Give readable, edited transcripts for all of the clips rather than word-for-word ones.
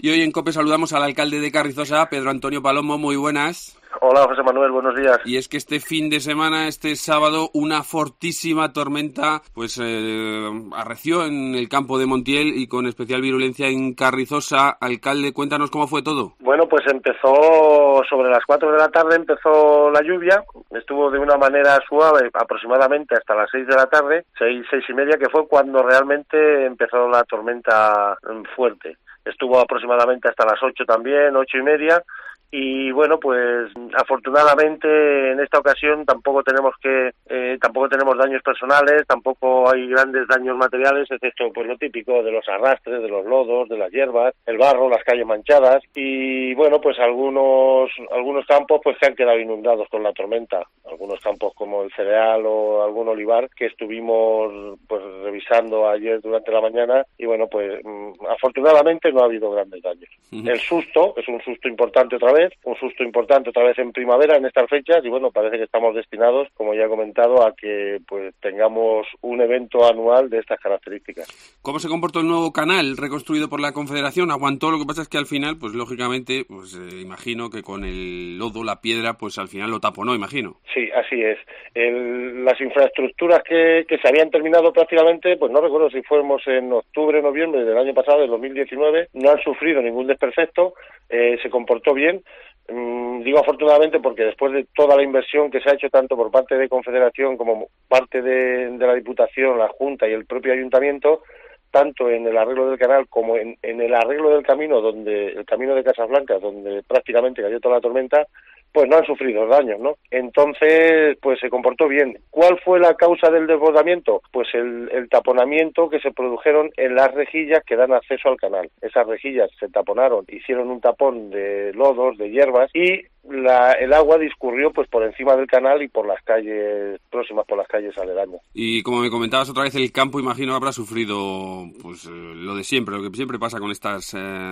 Y hoy en COPE saludamos al alcalde de Carrizosa, Pedro Antonio Palomo. Muy buenas. Hola, José Manuel, buenos días. Y es que este fin de semana, este sábado, una fortísima tormenta arreció en el campo de Montiel y con especial virulencia en Carrizosa. Alcalde, cuéntanos cómo fue todo. Bueno, pues empezó sobre las 4 de la tarde, empezó la lluvia, estuvo de una manera suave aproximadamente hasta las 6 de la tarde, 6 y media, que fue cuando realmente empezó la tormenta fuerte. Estuvo aproximadamente hasta las 8 también, 8 y media. Y bueno, pues afortunadamente en esta ocasión tampoco tenemos daños personales, tampoco hay grandes daños materiales, excepto pues lo típico de los arrastres, de los lodos, de las hierbas, el barro, las calles manchadas y bueno, pues algunos campos pues se han quedado inundados con la tormenta, algunos campos como el cereal o algún olivar que estuvimos pues revisando ayer durante la mañana y bueno, pues afortunadamente no ha habido grandes daños. El susto es un susto importante otra vez en primavera en estas fechas y bueno, parece que estamos destinados, como ya he comentado, a que pues tengamos un evento anual de estas características. ¿Cómo se comportó el nuevo canal reconstruido por la Confederación? ¿Aguantó? Lo que pasa es que al final, pues lógicamente, pues imagino que con el lodo, la piedra, pues al final lo taponó, imagino. Sí, así es. Las infraestructuras que se habían terminado prácticamente, pues no recuerdo si fuimos en octubre, noviembre del año pasado, del 2019, no han sufrido ningún desperfecto, se comportó bien. Digo afortunadamente porque después de toda la inversión que se ha hecho tanto por parte de Confederación como parte de la Diputación, la Junta y el propio Ayuntamiento, tanto en el arreglo del canal como en el arreglo del camino, el camino de Casablanca, donde prácticamente cayó toda la tormenta, pues no han sufrido daños, ¿no? Entonces, pues se comportó bien. ¿Cuál fue la causa del desbordamiento? Pues el taponamiento que se produjeron en las rejillas que dan acceso al canal. Esas rejillas se taponaron, hicieron un tapón de lodos, de hierbas y el agua discurrió pues por encima del canal y por las calles próximas, por las calles aledañas. Y como me comentabas otra vez, el campo imagino habrá sufrido pues lo de siempre, lo que siempre pasa con estos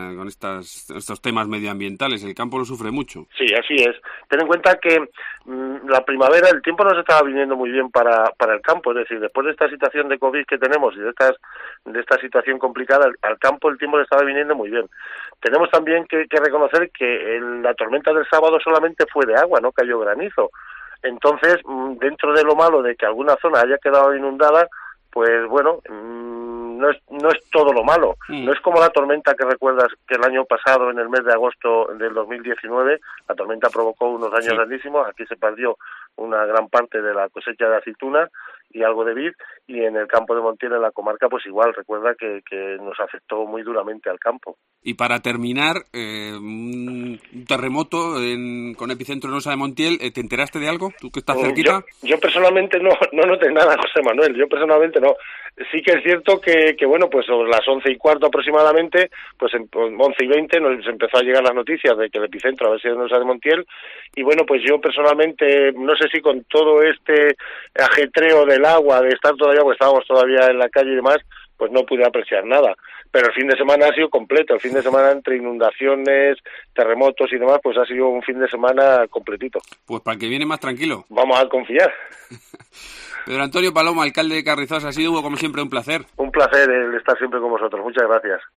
temas medioambientales. El campo lo sufre mucho. Sí, así es. Ten en cuenta que la primavera, el tiempo nos estaba viniendo muy bien para el campo, es decir, después de esta situación de COVID que tenemos y de esta situación complicada, al campo el tiempo le estaba viniendo muy bien. Tenemos también que reconocer que la tormenta del sábado solamente fue de agua, no cayó granizo. Entonces, dentro de lo malo de que alguna zona haya quedado inundada, pues bueno, no es todo lo malo. No es como la tormenta que recuerdas que el año pasado, en el mes de agosto del 2019, la tormenta provocó unos daños grandísimos. Aquí se perdió una gran parte de la cosecha de aceituna y algo de vid, y en el campo de Montiel, en la comarca, pues igual, recuerda que nos afectó muy duramente al campo. Y para terminar, un terremoto con epicentro en Osa de Montiel, ¿te enteraste de algo? ¿Tú que estás cerquita? Yo personalmente no noté nada, José Manuel, yo personalmente no. Sí que es cierto que bueno, pues sobre las 11:15 aproximadamente, pues 11:20 nos empezó a llegar las noticias de que el epicentro había sido en Osa de Montiel, y bueno, pues yo personalmente, no sé si con todo este ajetreo del agua, de estar todavía, pues estábamos todavía en la calle y demás, pues no pude apreciar nada. Pero el fin de semana ha sido completo, el fin de semana entre inundaciones, terremotos y demás, pues ha sido un fin de semana completito. Pues para el que viene más tranquilo. Vamos a confiar. Pedro Antonio Palomo, alcalde de Carrizosa, ha sido como siempre un placer. Un placer el estar siempre con vosotros, muchas gracias.